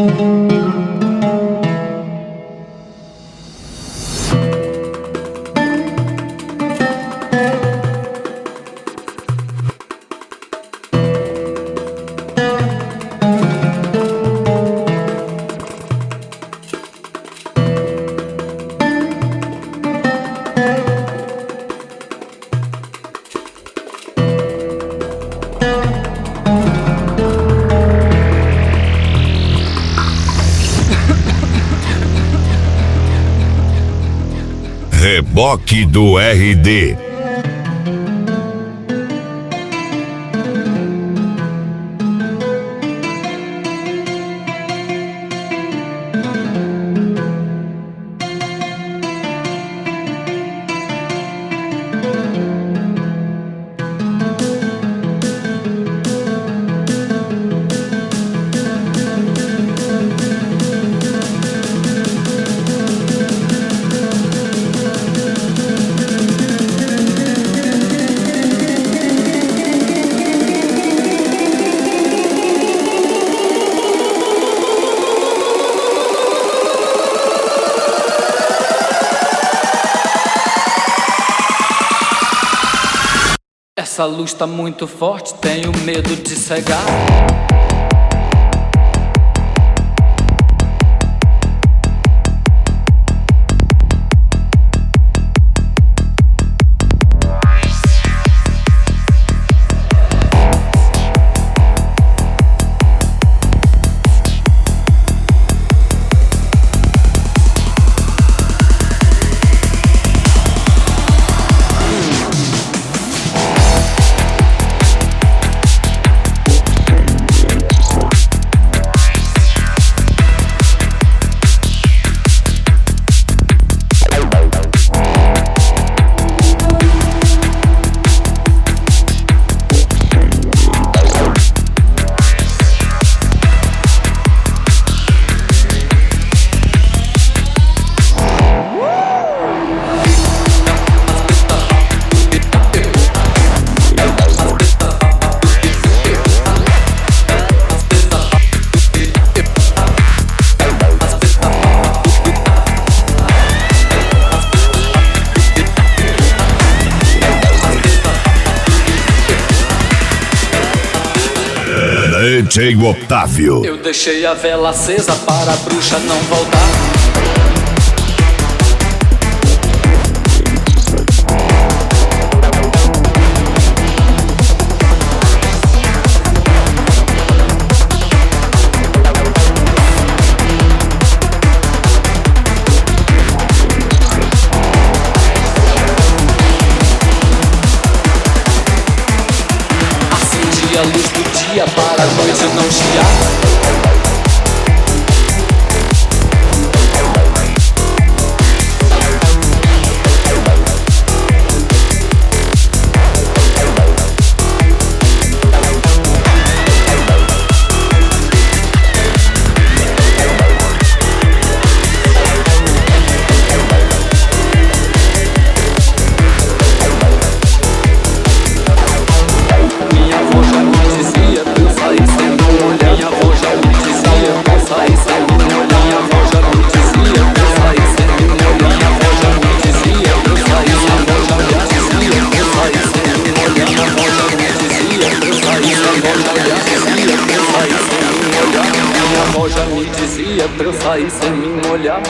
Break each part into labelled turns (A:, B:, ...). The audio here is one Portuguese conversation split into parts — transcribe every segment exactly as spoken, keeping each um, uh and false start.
A: Reboque do R D.
B: Essa luz tá muito forte, tenho medo de cegar.
A: D J Otávio.
B: Eu deixei a vela acesa para a bruxa não voltar. Acendi a luz do dia para a noite não chiar. Já me dizia pra eu sair sem me molhar.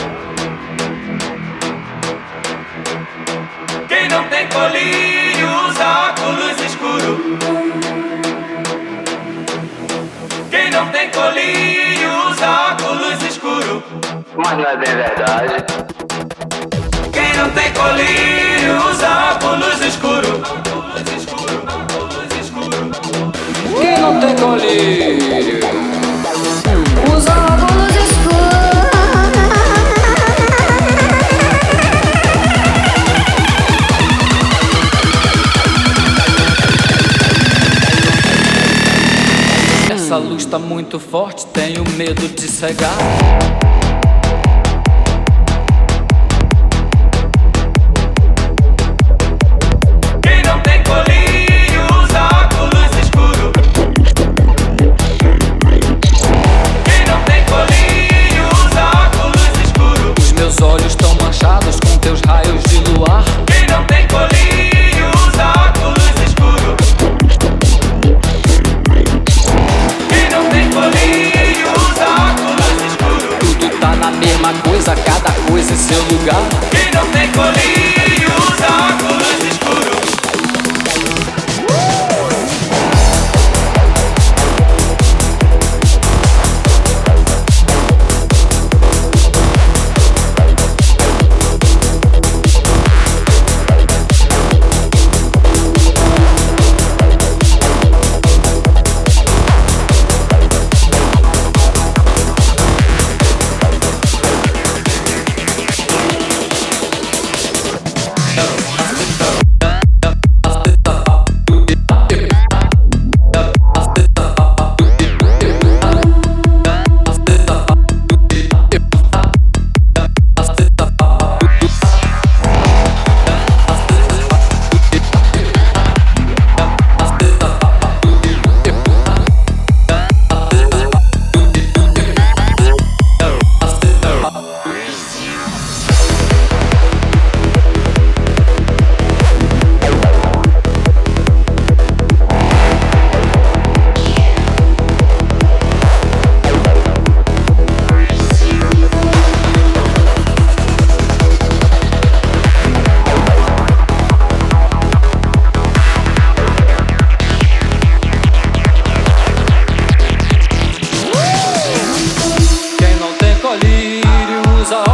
C: Quem não tem colírio usa óculos escuro. Quem não tem colírio usa óculos escuro.
D: Mas não é bem verdade.
C: Quem não tem colírio usa óculos escuro.
B: Quem não tem colírio
E: usa óculos escuros.
B: Essa luz tá muito forte, tenho medo de cegar.
C: Quem não tem colírio usa óculos escuro. Quem não tem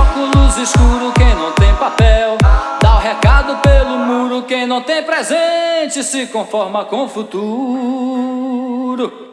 B: óculos escuro quem não tem papel. Dá o recado pelo muro quem não tem presente se conforma com o futuro.